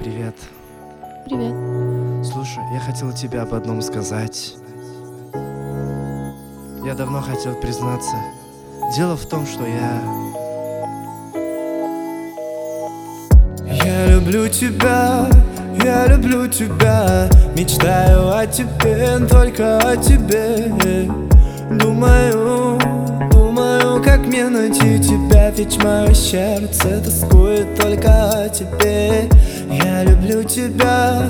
Привет. Привет. Слушай, я хотел тебе об одном сказать. Я давно хотел признаться. Дело в том, что я люблю тебя, мечтаю о тебе, только о тебе. Думаю, как мне найти тебя, ведь мое сердце тоскует только о тебе. Я люблю тебя,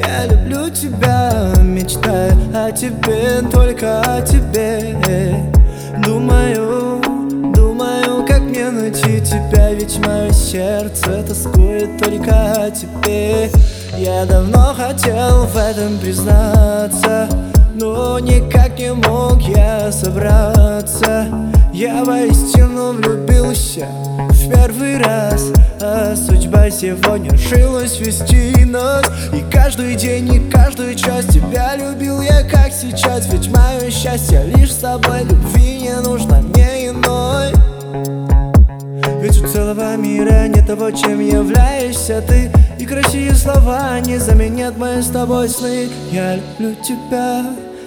мечтаю о тебе, только о тебе. Думаю, как мне найти тебя, ведь мое сердце тоскует только о тебе. Я давно хотел в этом признаться, но никак не мог я собраться. Я воистину влюбился в первый раз, а судьба сегодня решилась вести нас. И каждый день, и каждую час тебя любил я, как сейчас. Ведь мое счастье лишь с тобой, любви не нужно мне иной. Ведь у целого мира нет того, чем являешься ты, и красивые слова не заменят мои с тобой сны. Я люблю тебя,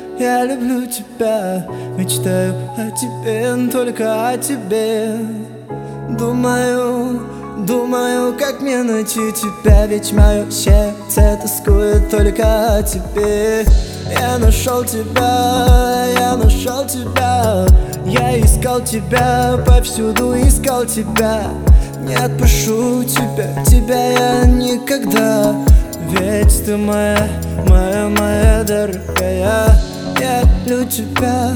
мечтаю о тебе, только о тебе. Думаю, как мне найти тебя, ведь мое сердце тоскует только о тебе. Я нашел тебя, я искал тебя, повсюду искал тебя. Не отпущу тебя я никогда, ведь ты моя дорогая. Я люблю тебя,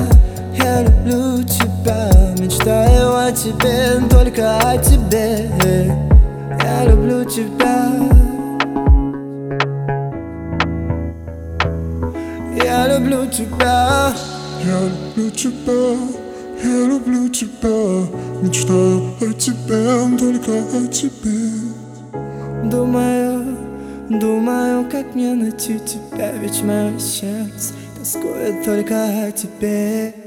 мечтаю о тебе, только о тебе. Я люблю тебя, я люблю тебя, мечтаю о тебе, только о тебе. Думаю, как мне найти тебя, ведь мое сердце тоскует только о тебе.